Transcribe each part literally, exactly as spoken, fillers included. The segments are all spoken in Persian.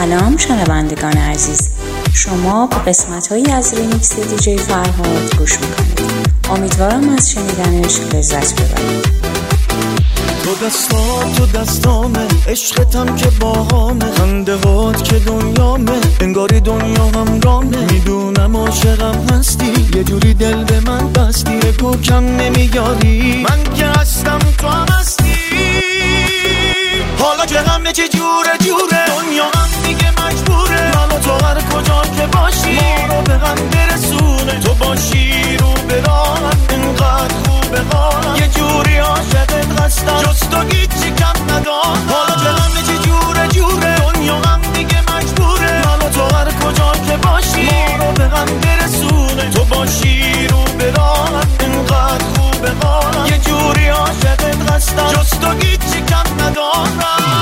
سلام شنوندگان عزیز، شما به قسمت‌هایی از ریمیکس دیجی فرهاد گوش میکنید. امیدوارم از شنیدنش لذت ببرید. تو دستام تو دستامه، عشقتم که باهامه، خنده هات که دنیامه، انگاری دنیا هم رامه. میدونم عاشقم هستی، یه جوری دل به من بستی، بگو کم نمیاری، من که هستم تو هم هستی. حالا که همه چه جوره جوره، دنیا هم دیگه مجبوره من و تو هر کجا که باشی ما رو به هم برسونه. تو باشی رو به راهم، اینقدر خوبه حالم، یه جوری عاشقت هستم جز تو هیچی کم ندارم. حالا که همه چه جوره جوره، دنیا هم دیگه مجبوره من و تو هر کجا که باشی ما رو به هم برسونه. تو باشی رو به راهم، اینقدر خوبه حالم، یه جوری عاشقت هستم جز تو هیچی کم ندارم.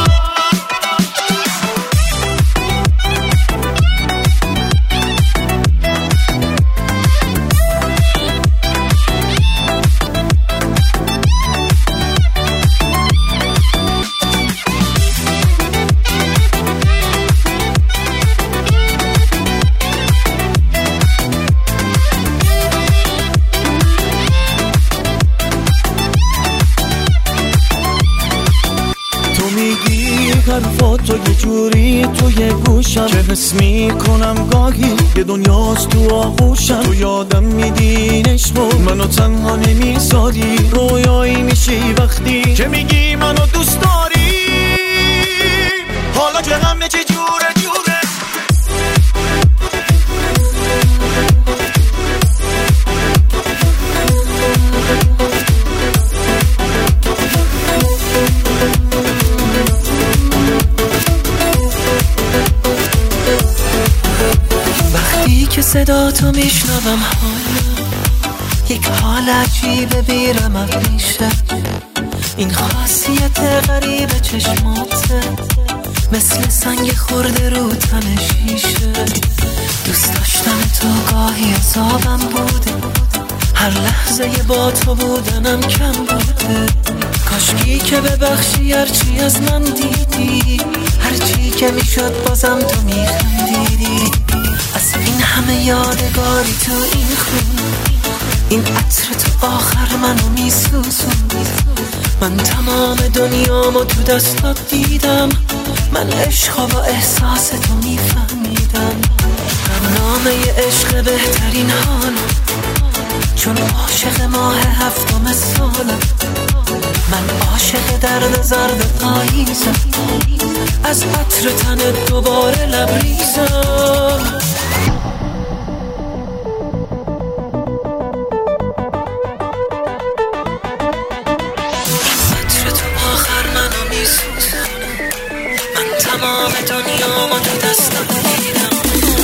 حرفاتو یه جوری توی گوشم که حس میکنم گاهی یه دنیاست تو آغوشم. تو یادم میدی عشقو منو تنها نمیذاری، رویایی میشی وقتی که میگی منو دوست داری. حالا که همه چه جوره جوره، که صدا تو میشنوم حالا یک حال عجیبه بیرم میشه. این خاصیت غریب چشماته مثل سنگ خورده رو تن شیشه. دوست داشتم تو گاهی عذابم بوده، هر لحظه با تو بودنم کم بوده. کاشکی که ببخشی هرچی از من دیدی، هرچی که میشد بازم تو میخندیدی. از این همه یادگاری تو این خون، این عطر تو آخر منو میسوزون. من تمام دنیامو تو دستات دیدم، من عشقا با احساس تو میفهمیدم. برنامه عشق بهترین حالم، چون عاشق ماه هفتم سالم. من عاشق درد زرد پاییزم، از عطر تنت دوباره لبریزم. عطر تو آخر منو میسوزونه، من تمام دنیامو تو دستم دیدم.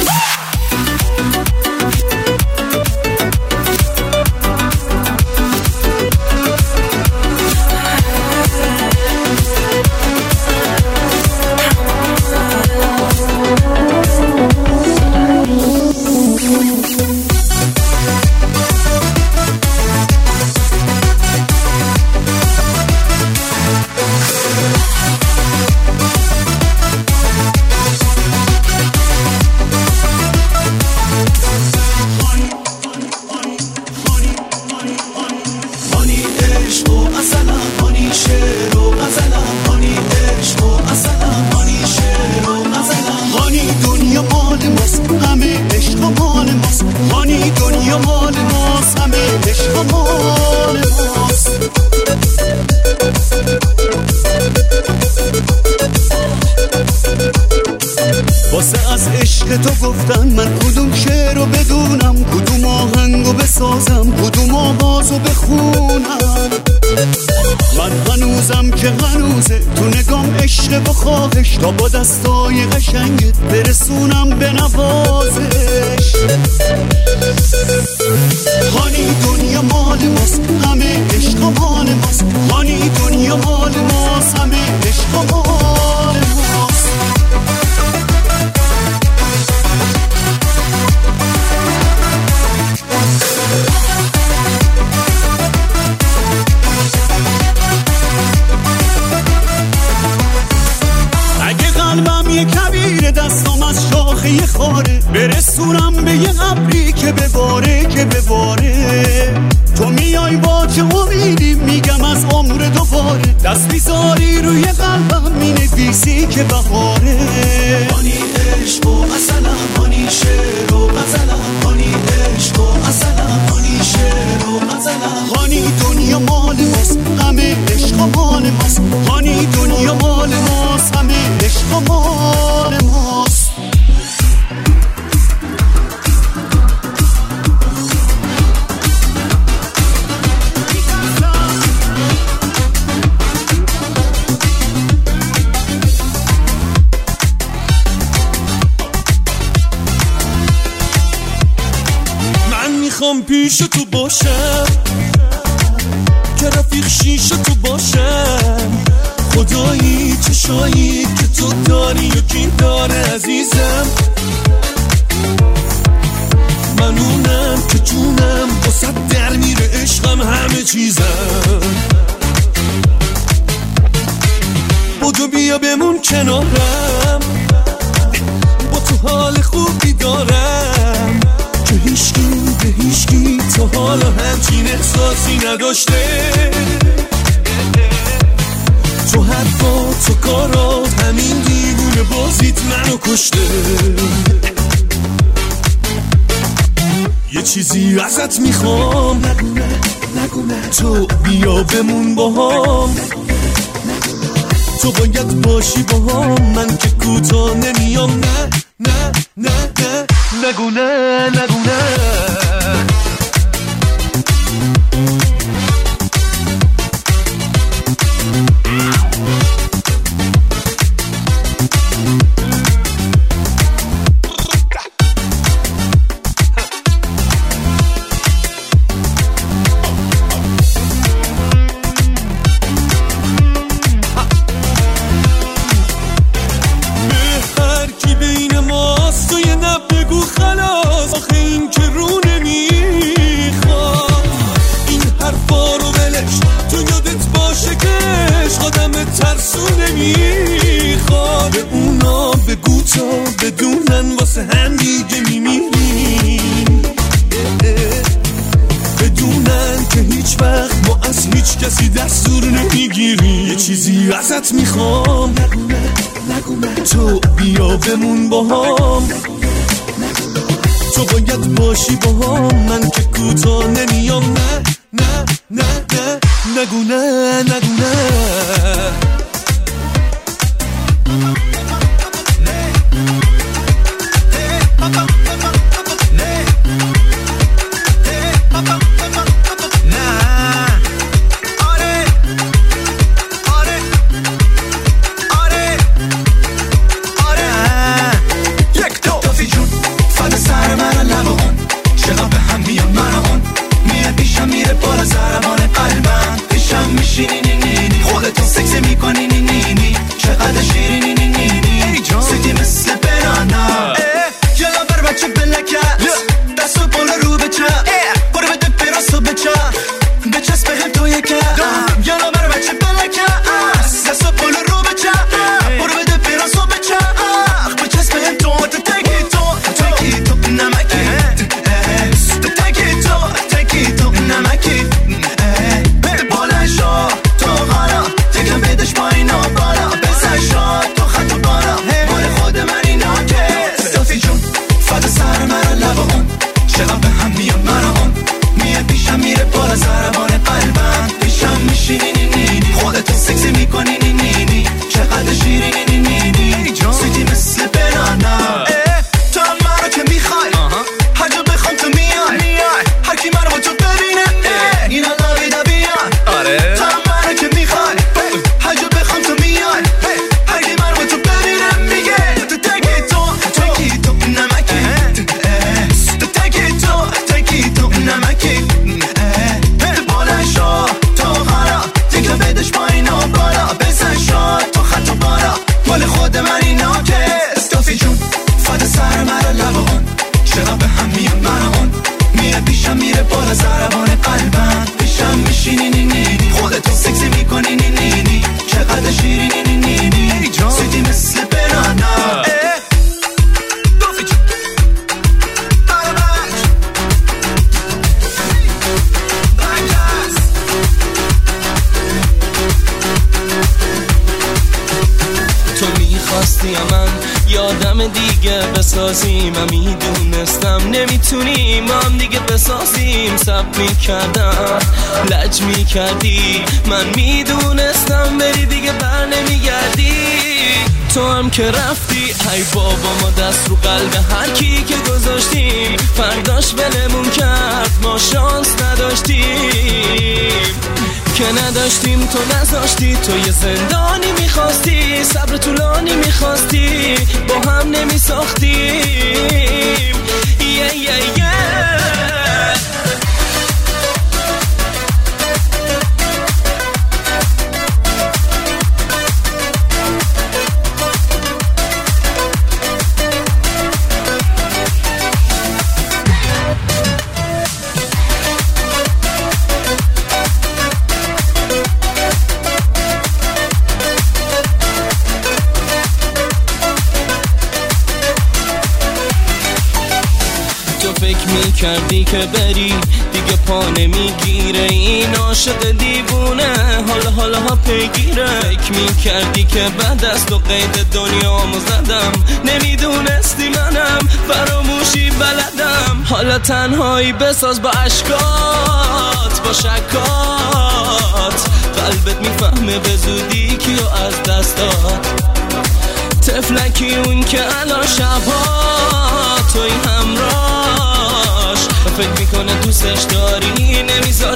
واسه از عشق تو گفتن من کدوم شعر رو بدونم، کدوم آهنگو بسازم، کدوم آوازو بخونم. من هنوزم که هنوزه تو نگام عشق و خواهش، تا با دستای قشنگت برسونم به نوازش. هانی دنیا مال ماست، همه عشق مال ماست. هانی دنیا مال ماست، همه عشق مال ماست. بخاره، برسونم به یه ابری که بباره که بباره. تو میای با چه امیدی میگم از عمر دوباره، دست بیزاری روی قلبم مینویسی که بهاره. هانی عشق و اصلا هانی شعر و غزلم، هانی عشق و اصلا هانی شعر و غزلم. هانی دنیا مال ماست، همه عشق مال ماست. هانی دنیا مال ماست، همه عشق مال ماست. میخوام پیش تو باشم که رفیق شیش تو باشم. خدایی چشایی که تو داری یکی داره عزیزم. من اونم که جونم واسه در میره، عشقم همه چیزم. بودو بیا بمون کنارم، با تو حال خوبی دارم که هیچکی به هیچکی تا حالا همچین احساسی نداشته. تو حرفا تو کارات همین دیوونه بازیت منو کشته. یه چیزی ازت میخوام، نگونه نگونه تو بیا بمون باهام. تو باید باشی باهام، من که کوتاه نمیام. نه نه نه نه نگونه نگونه. بدونن واسه هم دیگه میمیریم، بدونن که هیچ وقت ما از هیچ کسی دستور نمیگیریم. یه چیزی ازت میخوام، نگونه نگونه تو بیا بمون باهام. تو باید باشی باهام، من که کوتاه نمیام. نه نه نه نه نگونه نگونه. بدش پایین و بالا. آدم دیگه بسازیم. من میدونستم نمیتونیم هم دیگه بسازیم. سب میکردم لج میکردی، من میدونستم بری دیگه بر نمیگردی. تو هم که رفتی ای بابا ما دست رو قلب هر کی که گذاشتیم. فرداش ولمون کرد ما شانس نداشتیم که نداشتیم. تو نذاشتی، تو یه زندانی میخواستی، صبر طولانی میخواستی، با هم نمیساختیم. یه یه یه کردی که بری دیگه پا نمیگیره. این عاشق دیوونه حالا حالا ها پیگیره. فکر میکردی که بعد از تو قید دنیامو زدم، نمیدونستی منم فراموشی بلدم. حالا تنهایی بساز با عشقات با شکات، قلبت میفهمه به زودی کیو از دست داد. طفلکی اون که الان شبها توی همراهش، فکر میکنه دوستش داری نمیذاری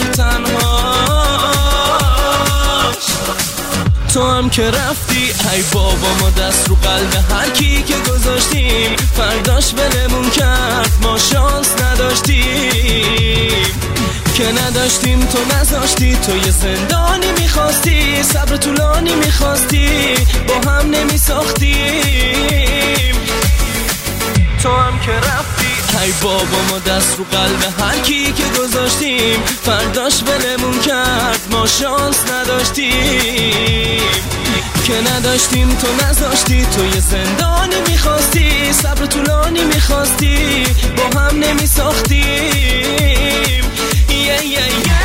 تنهاش. تو هم که رفتی ای بابا ما دست رو قلب هر کی که گذاشتیم. فرداش ولمون کرد ما شانس نداشتیم که نداشتیم. تو نذاشتی، تو یه زندانی میخواستی، صبر طولانی میخواستی، با هم نمیساختیم. تو هم که رفتی ای بابا ما دست رو قلب هر کی که گذاشتیم. فرداش ولمون کرد ما شانس نداشتیم که نداشتیم. تو نذاشتی، تو یه زندانی میخواستی، صبر طولانی میخواستی، با هم نمیساختیم. یه یه یه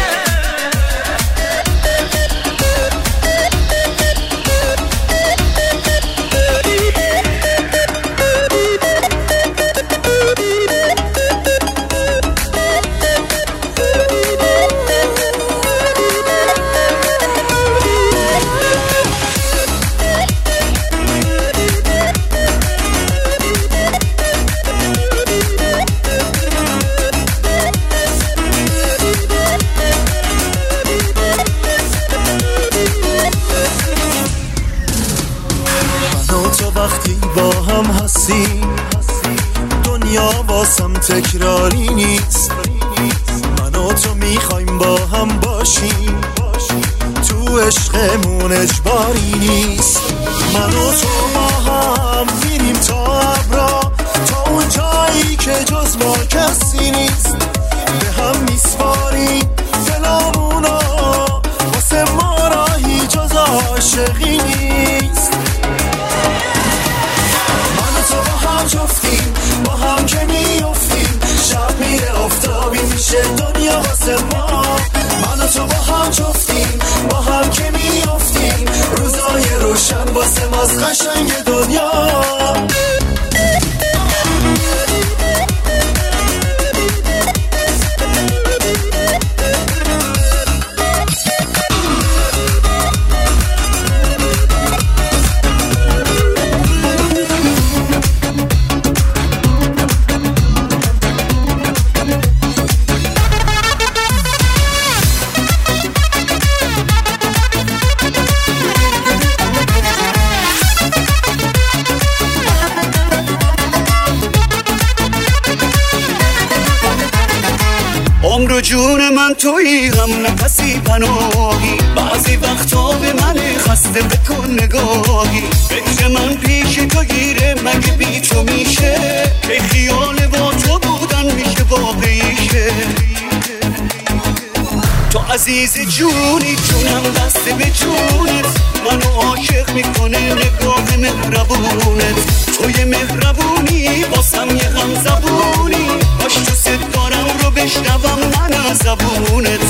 وقتی با هم هستیم دنیا واسم تکراری نیست. من و تو میخوایم با هم باشیم، تو عشقمون اجباری نیست. من و تو با هم میریم تا ابرا، تا اون جایی که جز ما کسی نیست. به هم میسپاریم دلامونا، واسه ما راهی جز عاشقی نیست. جفتیم با هم که میافتیم، شب میره آفتابی میشه دنیا واسه ما. من و تو با هم جفتیم با هم که میافتیم، روزای روشن واسه ماست قشنگ دنیا. عمر جون من تویی، هم نفسی پناهی. بعضی وقتا به من خسته بکن نگاهی. فکر من پیش تو گیره مگه بی تو میشه، که خیال با تو بودن میشه واقعیشه. تو عزیز جونی، جونم دست به جونت، منو عاشق میکنه نگاه مهربونت. توی مهربونی واسم یه غم زبونی، باش تو صدارم رو بشنوم من از زبونت.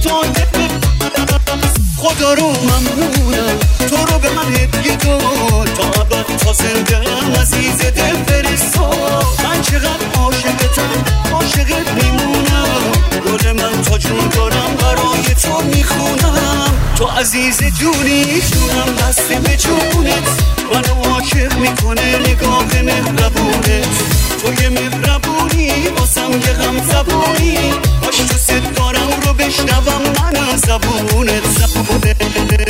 شده خدا رو ممنونم تو رو به من هدیه داد تا ابد تا زندم عزیز دل فرستاد من چقدر عاشقتم عاشقت میمونم گل من تا جون دارم برای تو میخونم تو عزیز جونی جونم دست به جونت منو عاشق میکنه نگاه مهربونت تو یه مهربونی واسم یه غم زبونی باش دوست دارم رو بشنوم من از زبونت زبونت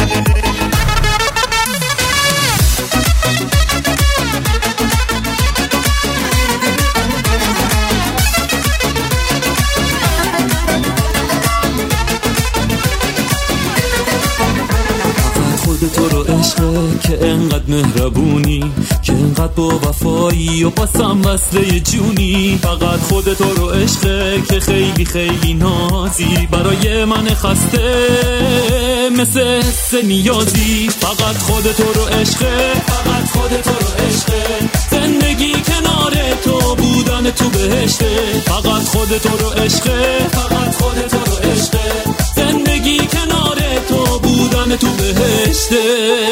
تو رو عشقه که انقدر مهربونی که انقدر با وفایی و باسم وصله جونی فقط خود تو رو عشقه که خیلی خیلی نازی برای من خسته مثل حس نیازی فقط خود تو رو عشقه فقط خود تو رو عشقه زندگی کنار تو بودن تو بهشته فقط خود تو رو عشقه فقط خود تو رو عشقه زندگی کنار تو بودن تو بهشته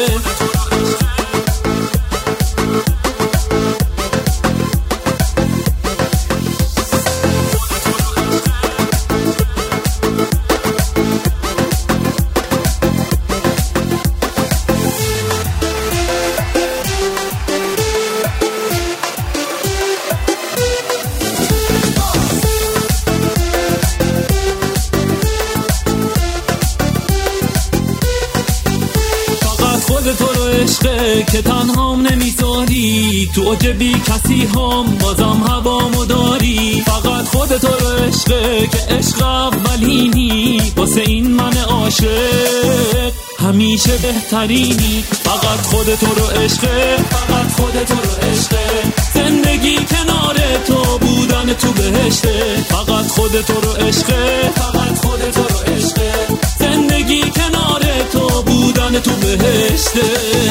که تنهام نمیذاری تو اوج بی کسی هم بازم هوامو داری فقط خود تو رو عشقه که عشق اولینی واسه این من عاشق همیشه بهترینی فقط خود تو رو عشقه فقط خود تو رو عشقه زندگی کنار تو بودن تو بهشته فقط خود تو رو عشقه فقط خود تو رو عشقه زندگی کنار تو بودن تو بهشته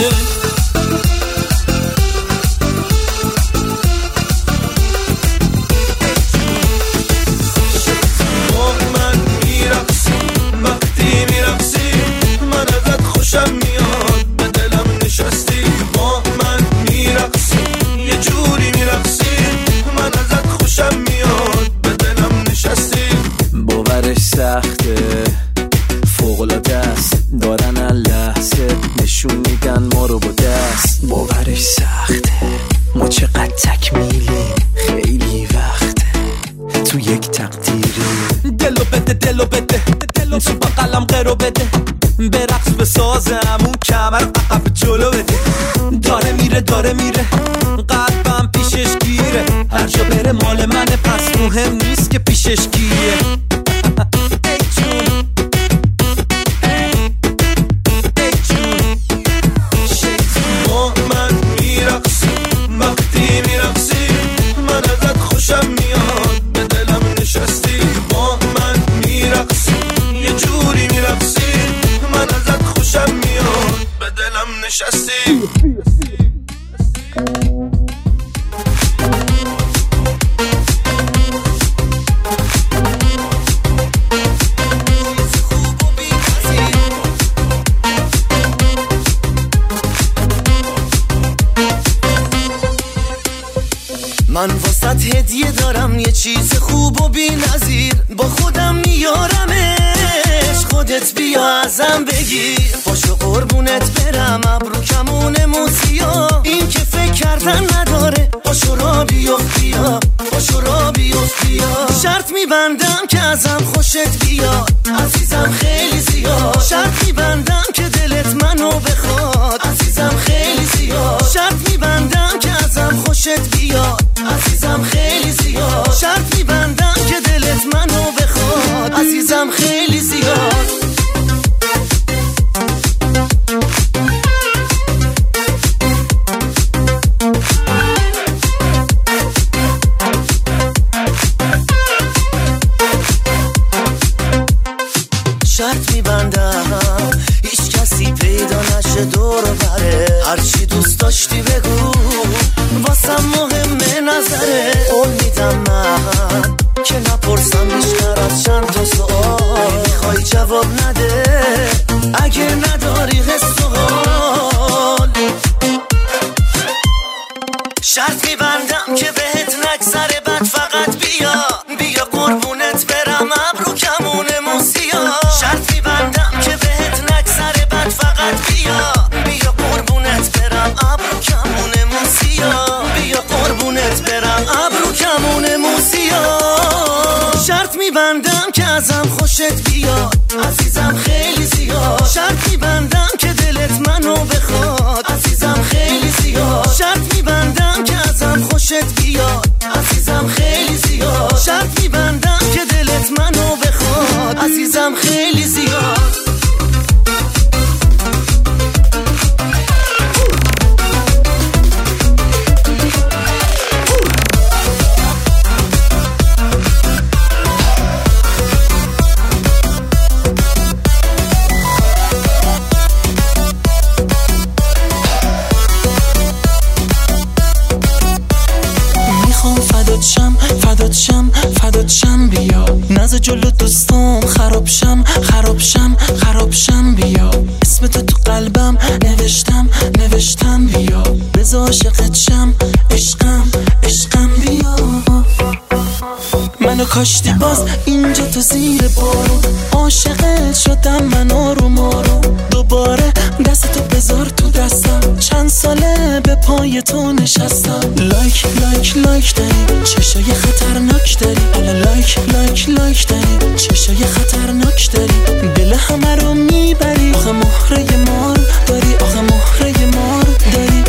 خوشم میاد به دلم نشستی با من میرقصی یه جوری میرقصی من ازت خوشم میاد به دلم نشستی باورش سخته فوق‌العاده است دارن لحظه نشون میدن ما رو با دست باورش سخته ما چقدر تکمیلی خیلی وقته تو یک تقدیری دلو بده دلو بده دلو تو با قلم قرو بده برقص بسازم اون کمر عقب جلو بده داره میره داره میره قلبم پیشش گیره هر جا بره مال منه پس مهم نیست که پیشش گیره ای جون ای جون با من میرقصی وقتی میرقصی من ازت خوشم میاد به دلم نشستی با من میرقصی یه جوری میرقصی من ازت خوشم میاد به دلم نشستی من واسط هدیه دارم یه چیز خوب و بی نظیر با خودم میارمش خودت بیا ازم بگیر باشو قربونت برم ابرو کمون موسیا این که فکر کردن نداره باشو را بیفت بیا باشو را بیفت بیا شرط میبندم که ازم خوشت بیاد عزیزم خیلی زیاد شرط میبندم که دلت منو بخواد عزیزم خیلی زیاد شرط میبندم که ازم خوشت بیاد عزیزم خیلی زیاد شرط میبندم که دلت منو بخواد عزیزم خیلی زیاد شرط میبندم هیچ کسی پیدا نشه دور بره هرچی دوست داشتی بگو واسم مهمه نظره قول میدم من که نپرسم بیشتر از چند تا سوال میخوای جواب جواب نده اگه نداری حس و حال. شرط میبندم که بهت نگذره بد فقط بیا بیا قربونت برم ابرو کمونه موسیا. شرط میبندم که بهت نگذره بد فقط بیا بیا قربونت برم ابرو کمونه موسیا. بیا قربونت برم ابرو کمونه موسیا. شرط میبندم که ازم خوشت بیاد عزیزم خیلی زیاد. شرط میبندم که دلت منو بخواد عزیزم خیلی زیاد. شرط میبندم که ازم خوشت بیاد عزیزم خیلی زیاد. شرط میبندم که دلت منو بخواد عزیزم خیلی زیاد. فدات شم فدات شم بیا نزا جلو دوستام خراب شم خراب شم خراب شم بیا اسم تو تو قلبم نوشتم نوشتم بیا بذار عاشقت شم عشقم عشقم بیا. منو کاشتی باز اینجا تو زیر بارون عاشقت شدم من آروم آروم دوباره دست تو بذار تو دستم چند ساله به پای تو نشستم. لایک لایک لایک داری چشای خطرناک داری حالا لایک لایک لایک داری چشای خطرناک داری دل همه رو میبری آخه مهره مار داری آخه مهره مار داری.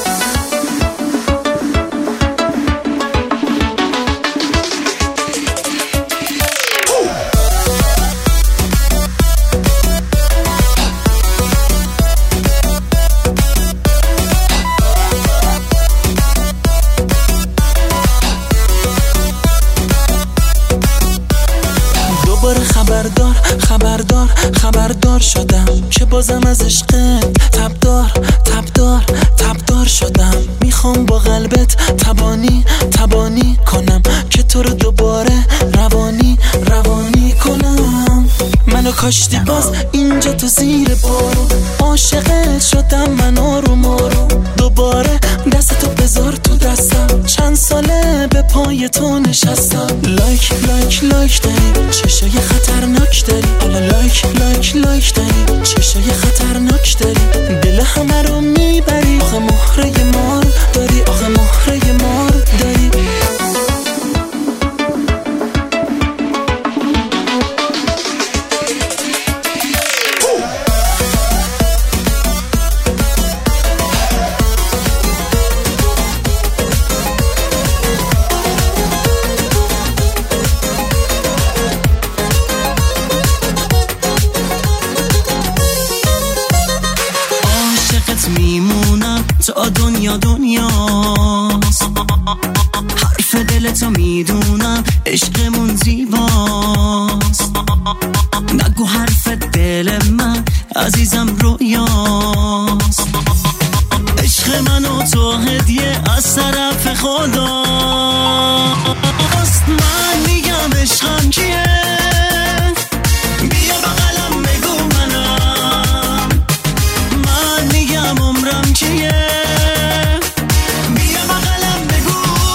خبردار خبردار خبردار شدم که بازم از عشقت تبدار تبدار تبدار شدم. میخوام با قلبت تبانی تبانی کنم که تو رو دوباره روانی روانی کنم. منو کاشتی باز اینجا تو زیر بارون عاشقت شدم من آروم آروم دوباره دست تو بذار تو دستم چند ساله به پای تو نشستم. لایک لایک لایک داری چشای خطرناک داری حالا لایک لایک لایک داری چشای خطرناک داری دل همه رو میبری آخه مهره مار داری آخه مهره مار داری. میمونم تا دنیا دنیاست حرف دلتو میدونم عشقمون زیباست نگو حرف دل من عزیزم رویاست عشق من و تو هدیه از طرف خداست. من میگم عشقم کیه بیا بغلم بگو منم. من میگم عمرم کیه بیا بغلم بگو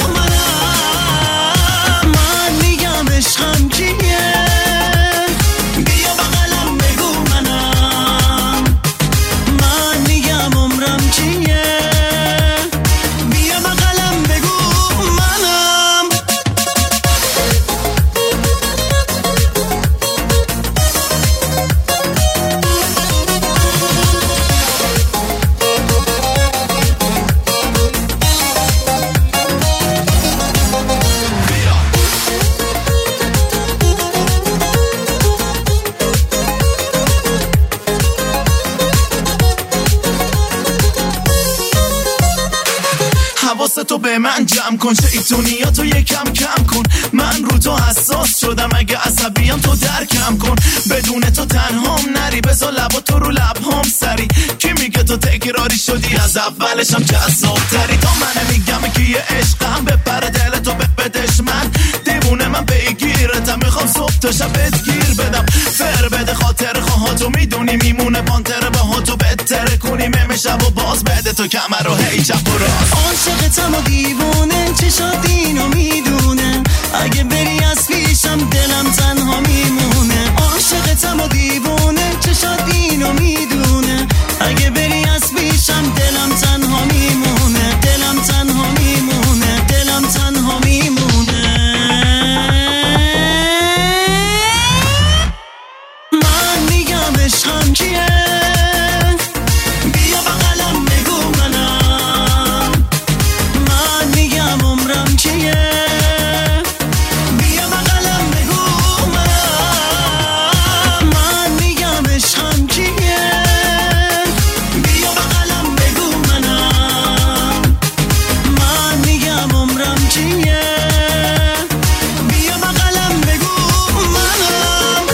منم. من میگم عشقم کیه بیا بغلم بگو منم. من میگم عمرم کیه بیا بغلم بگو منم. حواستو به من جمع کن شیطونیاتو یکم کم کن من رو تو حساس شدم اگه عصبیم تو درکم کن بدون تو تنهام نری بذار لبا تو رو لبهام سری کی میگه تو تکراری شدی از اولشم جذاب تری تا من میگم که یه عشقم بپره دل تو بدش من دیوونه من بگیرتم میخوام صبح تا شب بهت گیر بدم فر بده خاطر تو میدونی میمونه پانتر با تو بهتره کنیم همه شب و باز بده تو کمر رو هی چپ و راست. عاشقتم و دیوونه چشات اینو میدونه اگه بری از پیشم دلم تنها میمونه. عاشقتم و دیوونه چشات اینو میدونه اگه بری از پیشم دلم تنها میمونه. دلم تنها میمونه. دلم تنها میمونه. من میگم عشقم کیه بیا بغلم بگو منم. من میگم عمرم کیه بیا بغلم بگو منم. من میگم عشقم کیه بیا بغلم بگو منم. من میگم عمرم کیه بیا بغلم بگو منم.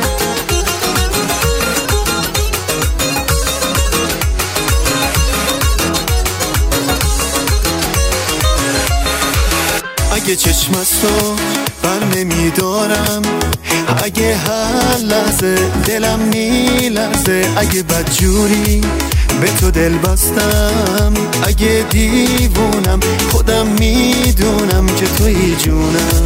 اگه چشم از تو بر نمیدارم اگه هر لحظه دلم میلرزه اگه بدجوری به تو دل بستم اگه دیوونم خودم میدونم که توی جونم.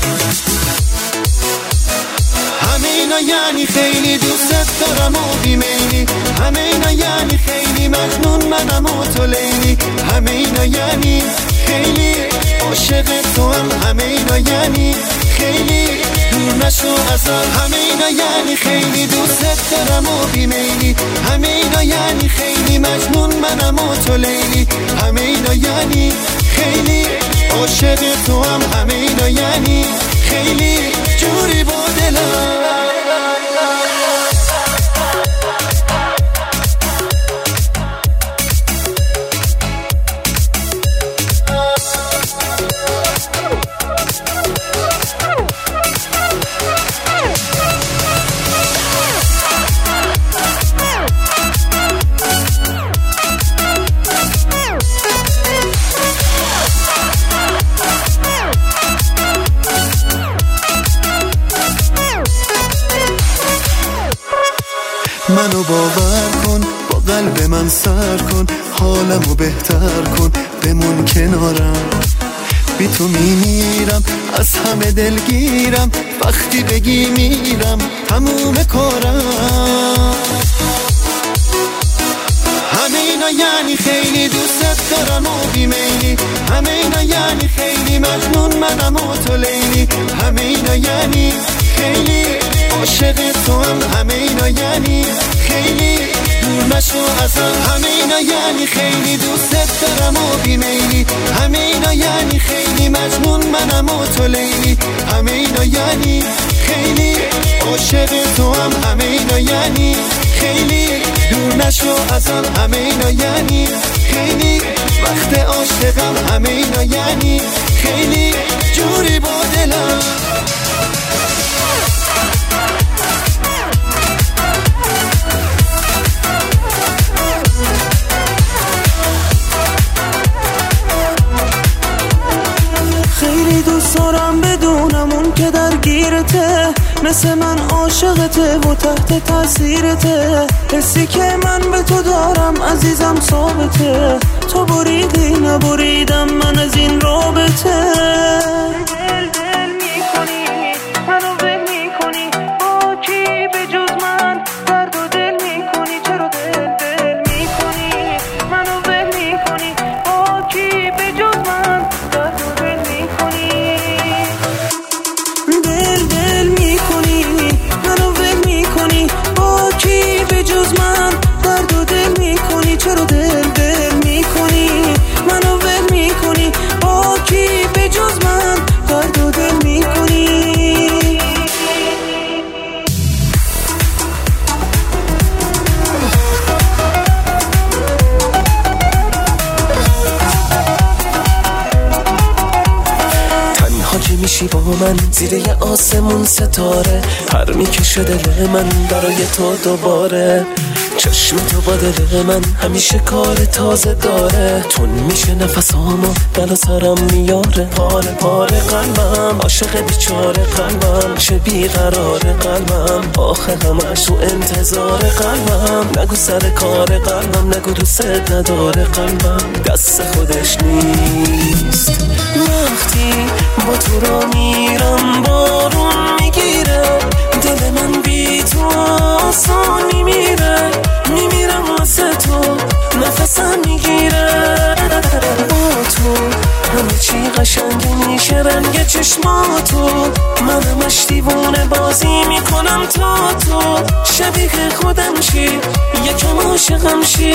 همه اینا یعنی خیلی دوست دارم و بیمیلی همه اینا یعنی خیلی مجنون منم و تو لیلی همه اینا یعنی خیلی عاشق تو هم همه اینا یعنی خیلی دور نشو ازم همه اینا یعنی خیلی دوست دارم و بیمیلی همه اینا یعنی خیلی مجنون منم و تو لیلی همه اینا یعنی خیلی عاشق تو هم همه اینا یعنی خیلی جوری با دلم. منو باور کن با قلب من سر کن حالمو بهتر کن بمون کنارم بی تو میمیرم از همه دلگیرم وقتی بگی میرم تموم کارم. همه اینا یعنی خیلی دوست دارم و بیمیلی همه اینا یعنی خیلی مجنون منم و تو لیلی همه اینا یعنی خیلی عاشق تو هم همه اینا یعنی خیلی دور نشو ازم همه اینا یعنی خیلی دوست دارم و بیمیلی همه اینا یعنی خیلی مجنون منم و تو لیلی همه اینا یعنی خیلی عاشق تو هم همه اینا یعنی خیلی دور نشو ازم همه اینا یعنی خیلی وقت عاشقم همه اینا یعنی خیلی جوری با دلم. خیلی دوست دارم بدونم اون که درگیرته مثل من عاشقته و تحت تاثیرته حسی که من به تو دارم عزیزم ثابته تو بریدی نبریدم من از این رابطه. دل دل میکنی منو ول میکنی با کی به جز من درد و دل میکنی چرا دل دل میکنی منو ول میکنی با کی به جز من درد و دل میکنی. دل دل میکنی منو ول میکنی با کی به جز من درد و دل میکنی چرا دل دل میکنی منو ول میکنی با کی به جز من درد و دل میکنی. تنها که میشی با من زیر یه آسمون ستاره پر میکشه دل من برای تو دوباره چشم تو با دل من همیشه کار تازه داره، تون میشه نفسامو دل و سرم میاره، پاره پاره قلبم عاشق بیچاره قلبم، چه بیقرار قلبم آخه همش تو انتظار قلبم، نگو سر کار قلبم نگو دوست نداره قلبم، دست خودش نیست. وقتی با تو را میرم بارون میگیره، دل من بی تو آسانی میره، میمیرم واسه تو نفسم میگیره، با تو همه چی قشنگ میشه رنگ چشماتو، من همش دیوونه بازی میکنم تا تو شبیه خودم شی یکم عاشقم شی.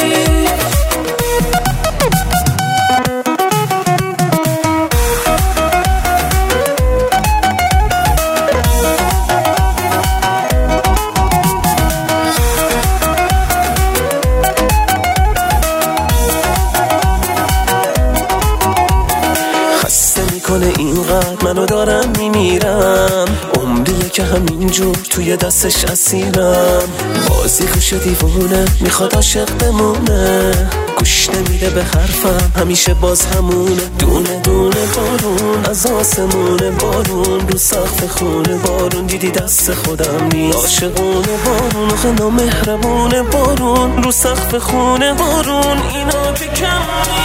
اینقدر منو دارم میمیرم، عمریه که همینجور توی دستش اسیرم، بازی خوش دیوونه میخواد عاشق بمونه، گوش نمیده به حرفم همیشه باز همونه، دونه دونه بارون از آسمونه، بارون رو سقف خونه، بارون دیدی دست خودم نیست، عاشقونه بارون آخه نامهربونه، بارون رو سقف خونه، بارون اینا که کم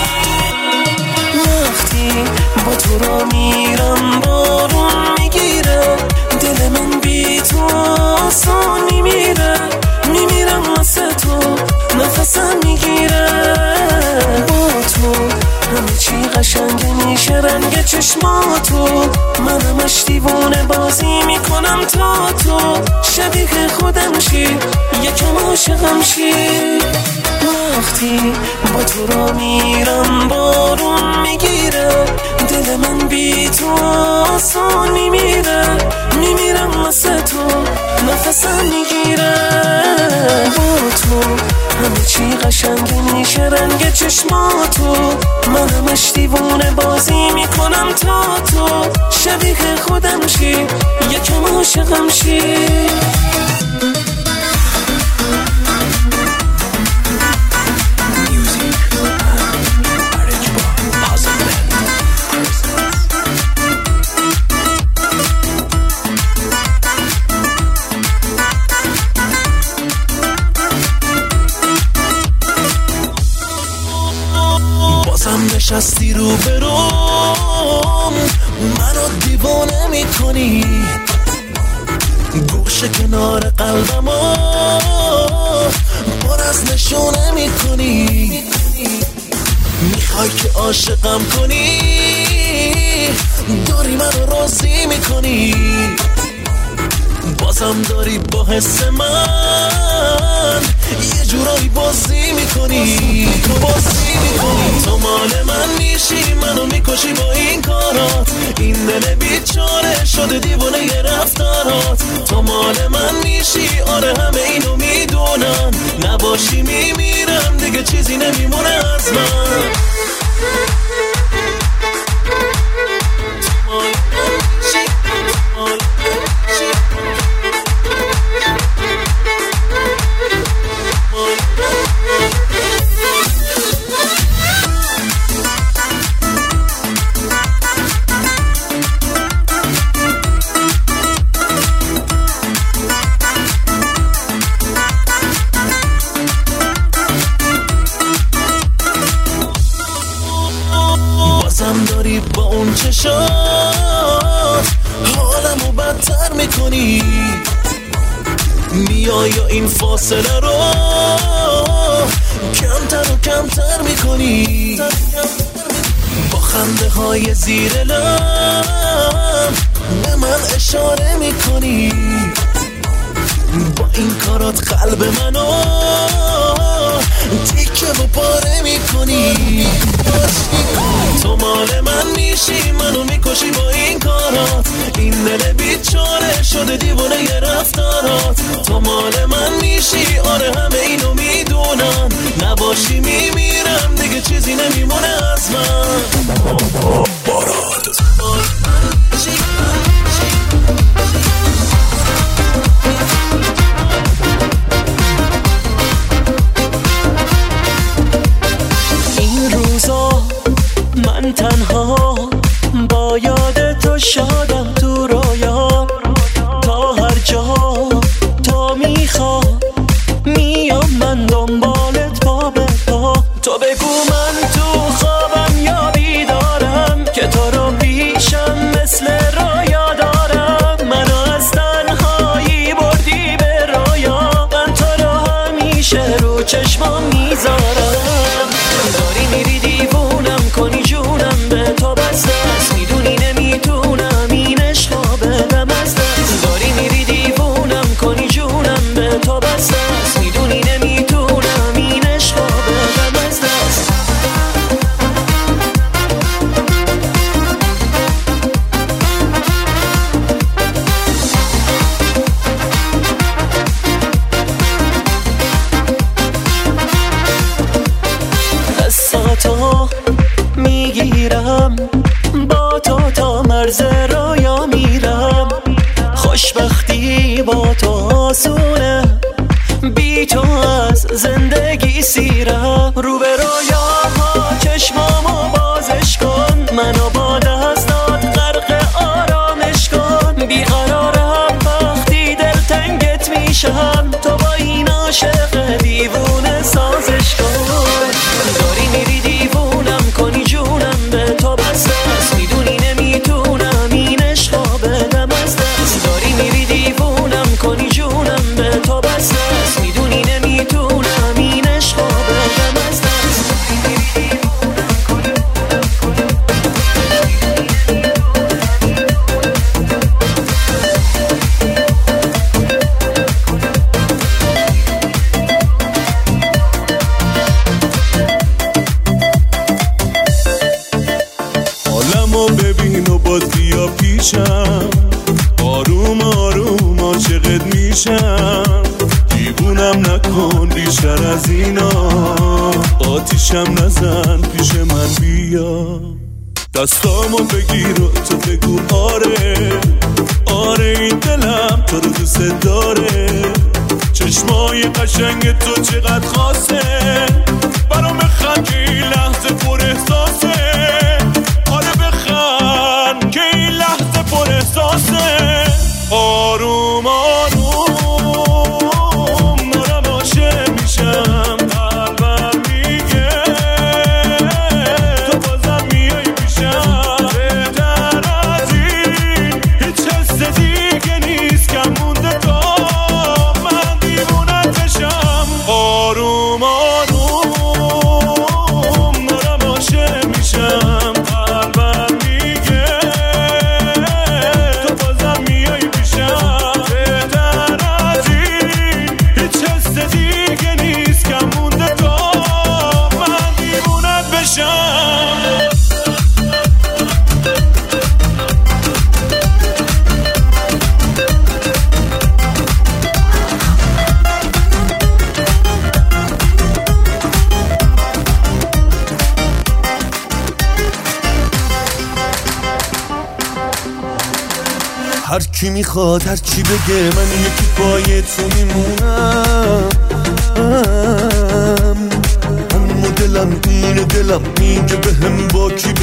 وقتی با تو را میرم بارون میگیره، دل من بی تو آسانی میره، میمیرم واسه تو نفسم میگیره، با تو همه چی قشنگ میشه رنگ چشماتو، من همش دیوونه بازی میکنم تا تو شبیه خودم شی یکم عاشقم شی. وقتی با تو را میرم بارون میگیره، دل من بی تو آسانی میره، میمیرم واسه تو نفسم میگیره، با تو همه چی قشنگ میشه رنگ چشماتو، من همش دیوونه بازی میکنم تا تو شبیه خودم شی یکم عاشقم شی. نشستی رو برام منو دیوانه میکنی، گوشه کنار قلبمو پر از نشونه میکنی، میخوای که عاشقم کنی، داری منو راضی میکنی، بازم داری با حس من یه جورایی بازی میکنی، بازی میکنی، تو مال من میشی منو میکشی با این کارات، این دل بیچاره شده دیوانه یه رفتارات، تو مال من میشی آره همه اینو میدونم، نباشی میمیرم دیگه چیزی نمیمونه از من. با اون چشات حالمو بدتر میکنی، میای یا این فاصله رو کمتر و کمتر میکنی، با خنده های زیر لب به من اشاره میکنی، با این کارات قلب منو تیکه و پاره میکنی، تو مال من میشی منو میکشی با این کارات، این دل بیچاره شده دیوانه یه رفتارات، تو مال من میشی آره همه اینو میدونم، نباشی میمیرم دیگه چیزی نمیمونه از من. باراد تو بگو من تو خوابم یا بیدارم که تو رو پیشم مثل رویا دارم. منو از تنهایی بردی به رویا، من تو رو همیشه رو چشمام میذارم. داری میری دیوونم کنی جونم به تو بس دست، میدونی نمیتونم این عشقا بدم از دست. داری میری دیوونم کنی جونم به تو بس دست، میدونی نمیتونم این عشقا بدم از دست. حساتو میگیرم با تو تا مرز رویا میرم، خوشبختی با تو آسونه، بی تو از زندگی سیرم. رو به رویاها چشمامو بازش کن، منو با دستات غرق آرامش کن. بیقرارم وقتی دلتنگت میشم، تو با این عاشق دیوونه سازش کن. داری میری دیوونم کنی جونم به تو بس دست، میدونی نمیتونم این عشقا بدم از دست. داری میری دیوونم کنی جونم به تو بس دست، میدونی نمیتونم این عشقا بدم از دست. حالمو ببین و باز بیا پیشم، آروم آروم عاشقت میشم. دیوونم نکن بیشتر از اینا، آتیشم نزن پیش من بیا. دستامو بگیر و تو بگو آره آره، این دلم تو رو دوست داره. چشمای قشنگ تو چقدر خاصه، برام بخند که این لحظه پر احساسه. آره بخند که این لحظه پر احساسه. آروم آروم دارم عاشق میشم، قلبم میگه تو بازم میای پیشم. بهتر از این هیچ حس دیگه نیست که مونده تا من دیوونت بشم. آروم آروم دارم عاشق میشم، قلبم میگه تو بازم میای پیشم. بهتر از این هیچ حس دیگه نیست که مونده تا من دیوونت بشم. هر کی میخواد هر چی بگه، من یکی پای تو میمونم. اما دلم اینه، دلم میگه بهم با کی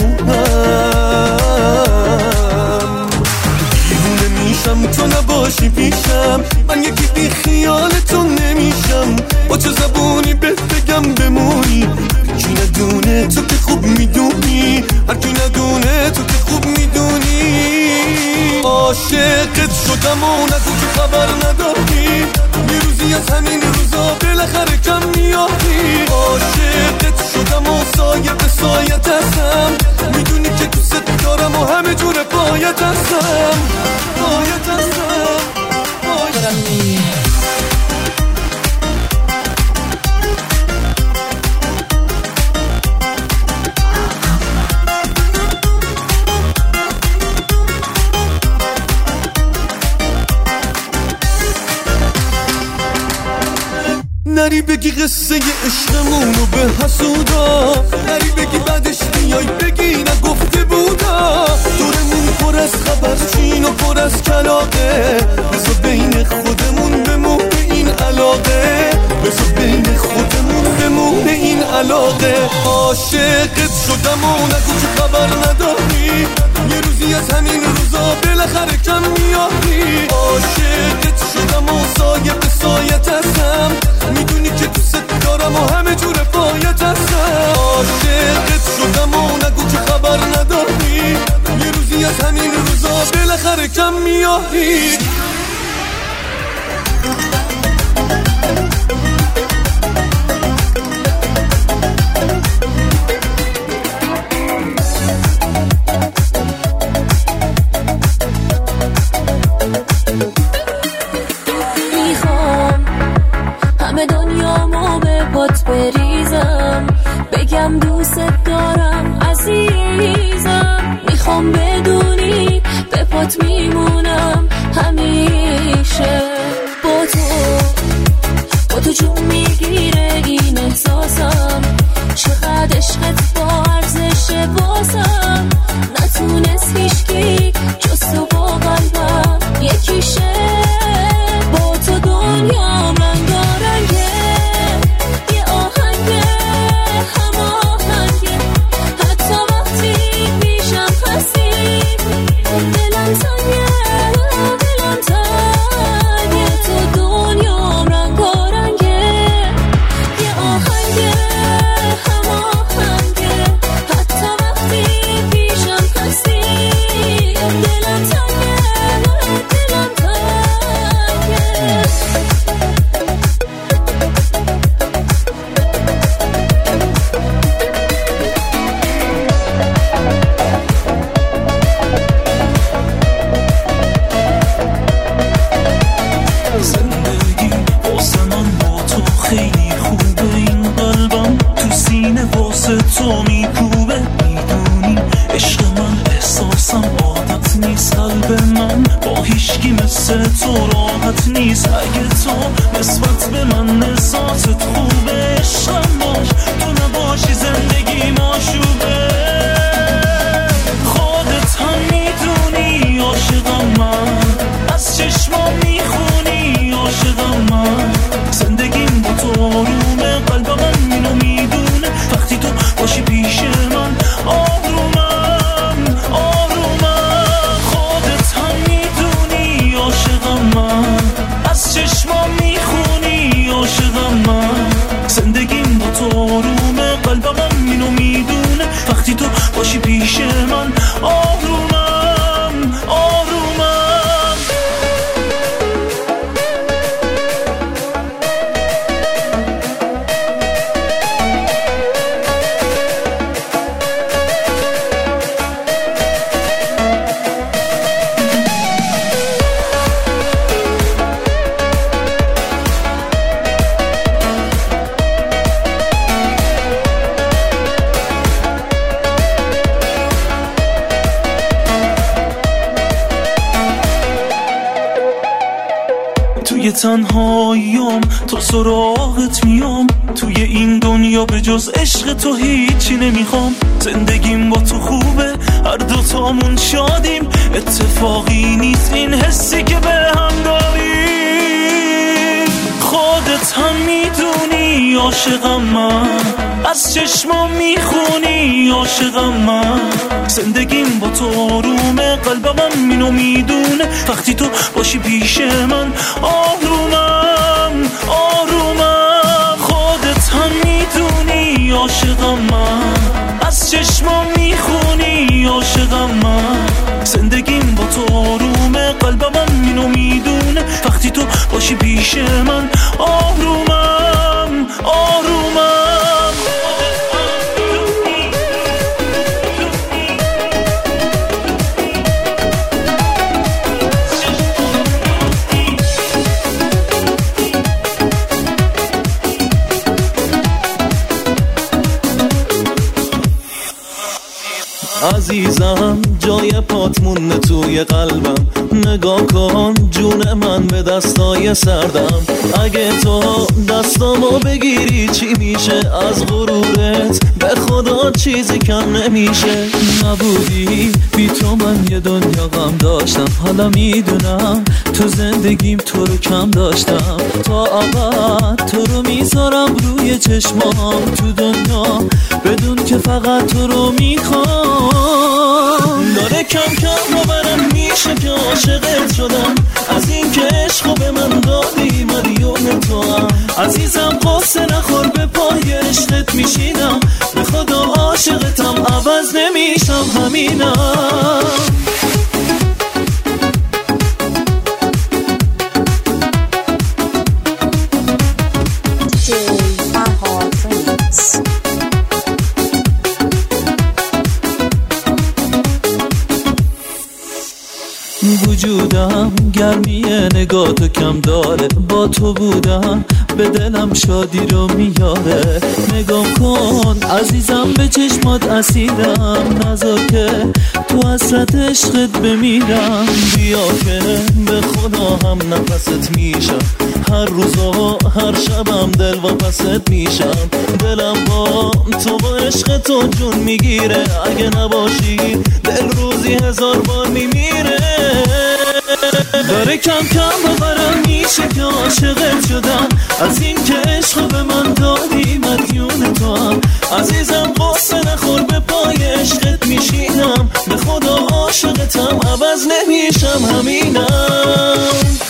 بمونم. دیوونه میشم تو نباشی پیشم، من یکی بی خیالتون نمیشم. با چه زبونی بهت بگم بمونی، هر کی ندونه تو که خوب میدونی، هر کی ندونه تو که خوب میدونی. عاشقت شدم و نگو که خبر نداری، یه روزی از همین روزا بالاخره کم میاری. عاشقت شدم و سایه به سایت هستم، میدونی که دوست دارم و همه جور پایت هستم. پایت هستم پایت هستم. نری بگی قصه عشقمونو به حسودا، نری بگی بعدش بیای بگی نگفته بودا. دورمون پر از خبرچین و پر از کلاقه، بذار بین خودمون بمونه این علاقه. بذار بین خودمون بمونه این علاقه. عاشقت شدم و نگو که خبر نداری، یه روزی از همین روزا بالاخره کم میاری. عاشقت شدم و سایه به سایت هستم، میدونی که دوست دارم و همه جور پایت هستم. راهی. بریزم بگم دوست دارم عزیزم، میخوام بدونی به پات میمونم همیشه. با تو با تو جون میگیره این احساسم، چقدر عشقت با ارزش واسم، نتونست هیچکی جز تو با قلبم یکیشه. با تو دنیام رنگارنگه، تنهاییم تو سراغت میام، توی این دنیا به جز عشق تو هیچی نمیخوام. زندگیم با تو خوبه، هر دوتامون شادیم، اتفاقی نیست این حسی که به هم داریم. خودت هم میدونی عاشقم من، از چشمام میخونی عاشقم من. زندگیم با تو آرومه، قلبم اینو میدونه، وقتی تو باشی پیش من آرومم آرومم. خودت هم میدونی عاشقم من، از چشمام میخونی عاشقم من. زندگیم با تو آرومه، قلبم اینو میدونه، وقتی تو باشی پیش من آرومم آرومم. عزیزم جای پات مونه توی قلبم، نگاه کن جون من به دستای سردم. اگه تو دستامو بگیری چی میشه از غرورت؟ به خدا چیزی کم نمیشه. نبودی بی تو من یه دنیا غم داشتم، حالا میدونم تو زندگیم تو رو کم داشتم. تا ابد تو رو میذارم روی چشمام تو دنیا، بدون که فقط تو رو میخوام. داره کم کم باورم میشه که عاشقت شدم، از این که عشقو به من دادی مدیون تو هم. عزیزم قصه نخور به پای عشقت میشینم، به خدا عاشقتم عوض نمیشم همینم. وجودم گرمی نگاتو کم داره، با تو بودم به دلم شادی رو میاره. نگاه کن عزیزم به چشمات اسیرم، نذار که تو حسرت عشقت بمیرم. بیا که به خدا هم نفست میشم، هر روز و هر شبم دل واپست میشم. دلم با تو با عشق تو جون میگیره، اگه نباشی دل روزی هزار بار میمیره. داره کم کم ببرم میشه که عاشقت شدم، از این که عشق به من دادی مدیون تو هم. عزیزم قصه نخور به پای عشقت میشینم، به خدا عاشقتم عوض نمیشم همینم.